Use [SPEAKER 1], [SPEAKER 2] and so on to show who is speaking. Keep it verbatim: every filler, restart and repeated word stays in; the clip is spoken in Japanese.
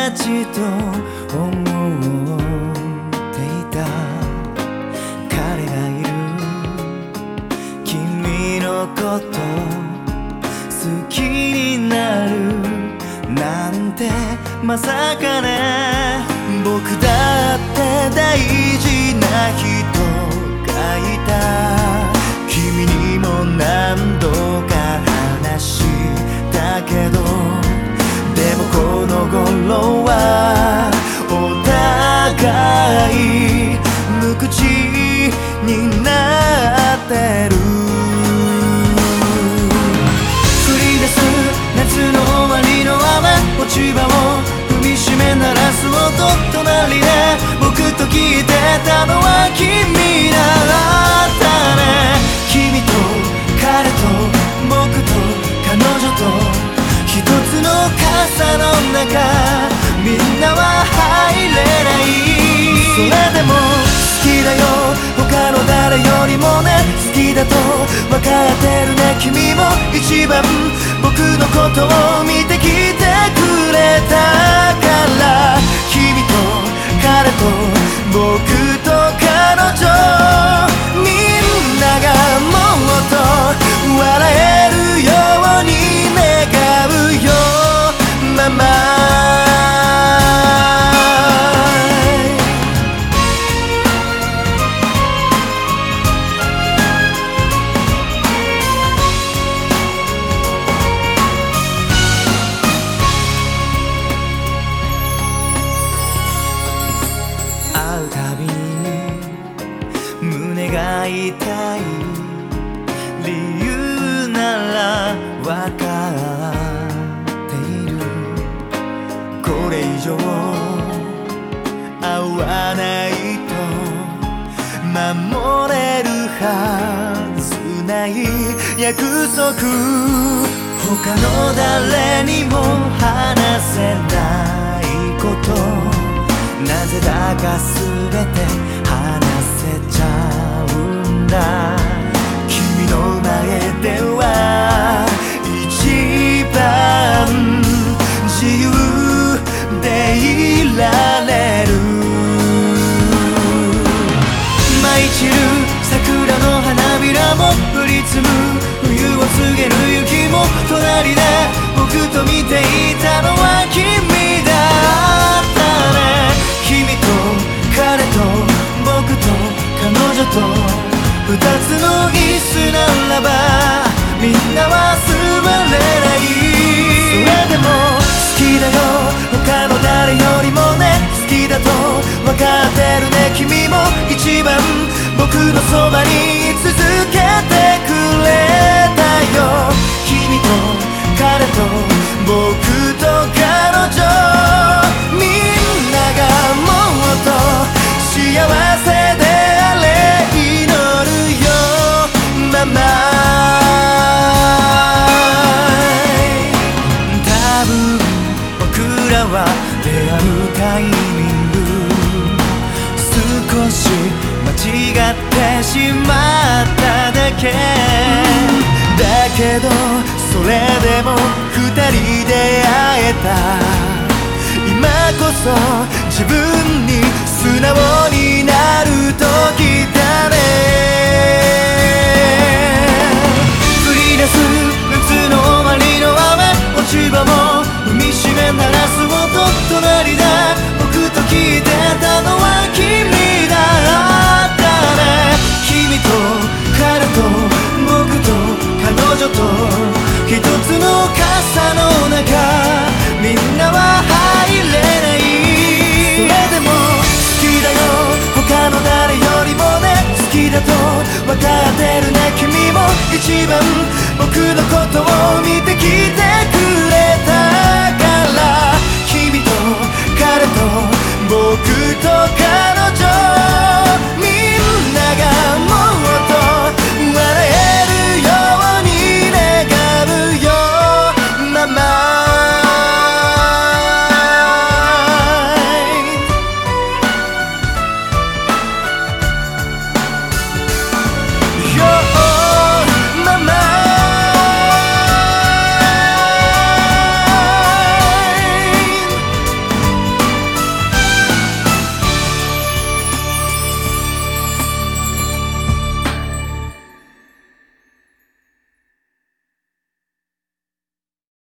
[SPEAKER 1] ちと思っていた彼がいる。君のこと好きになるなんてまさかね。僕だって大事な人がいた。君にも何度か話したけど、でもこの頃はお互い無口になってる。降り出す夏の終わりの雨落ち葉を踏みしめ鳴らす音、隣で僕と聞いてたのは君だったね。君と彼と僕と彼女と一つの傘の中、みんなは入れない。それでも好きだよ他の誰よりもね。好きだと分かってるね。君も一番僕のことを見てきてくれたから。君と彼と僕と彼女、みんながもっと笑えるように願うよママ。会うたびに胸が痛い理由ならわかっている。これ以上会わないと守れるはずない約束。他の誰にも話せないこと、なぜだか全て話せちゃうんだ。君の前では一番自由でいられる。舞い散る桜の花びらも降り積む冬を告げる雪も、隣で僕と見ていたのは君だったね。君と彼と僕と彼女と二つの椅子ならばみんなは座れない。それでも好きだよ他の誰よりもね。好きだと分かってるね。君も一番僕のそばに居続けてくれたよ。君と彼と僕と彼女、みんながもっと幸せであれ祈るよママ。多分僕らは出会うタイミング少し間違ってしまっただけだけど、それでも二人で会えた。今こそ自分に素直になる時だね。降り出す夏の終わりの雨落ち葉も踏みしめ鳴らす音、隣で僕と聞いてたのは君だったね。君と彼と僕と彼女と一つの傘の中、みんなは入れない。それでも好きだよ他の誰よりもね。好きだと分かってるね。君も一番僕のことを見てきてく